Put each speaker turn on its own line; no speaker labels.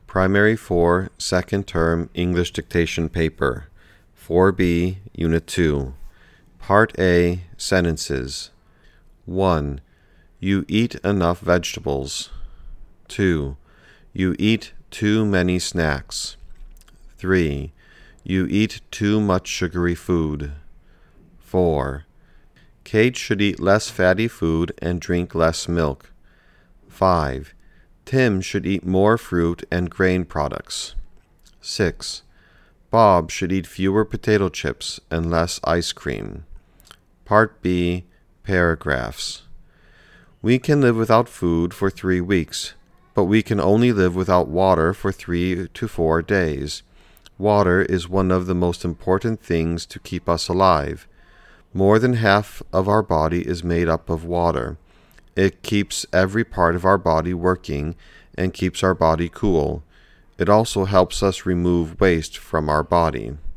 Primary 4, Second Term English Dictation Paper, 4B, Unit 2. Part A, Sentences. 1. You eat enough vegetables. 2. You eat too many snacks. 3. You eat too much sugary food. 4. Kate should eat less fatty food and drink less milk. 5. Tim should eat more fruit and grain products. 6. Bob should eat fewer potato chips and less ice cream. Part B, Paragraphs. We can live without food for 3 weeks, but we can only live without water for 3 to 4 days. Water is one of the most important things to keep us alive. More than half of our body is made up of water. It keeps every part of our body working and keeps our body cool. It also helps us remove waste from our body.